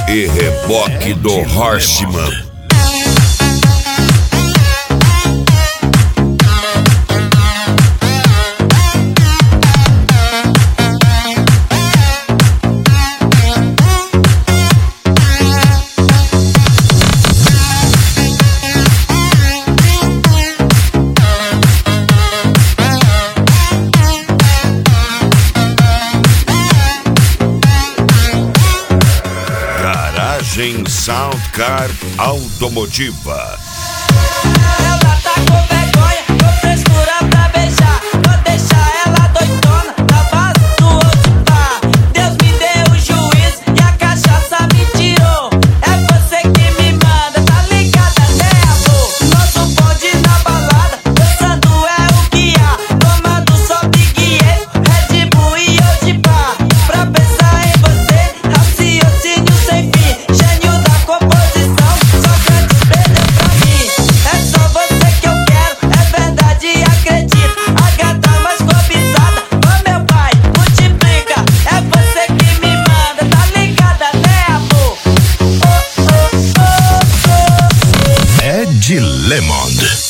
e reboque do Horseman. Soundcar Automotiva. Ela tá com vergonha, com frescura pra beijar. Vou deixar ela doidona na base do outro par. Deus me deu o juízo e a cachaça me tirou. É você que me manda, tá ligada, né, amor? Nosso bonde na balada, dançando é o que há. Tomando só Big E, Red Bull e Old Bar. Pra pensar em você, raciocínio sem fim. Gênio da composição, Sócrates perdeu pra mim. É só você que eu quero, é verdade, acredito. A gata mais cobiçada, ô meu pai, multiplica. É você que me manda, tá ligada, né, amor? Ed Lemond.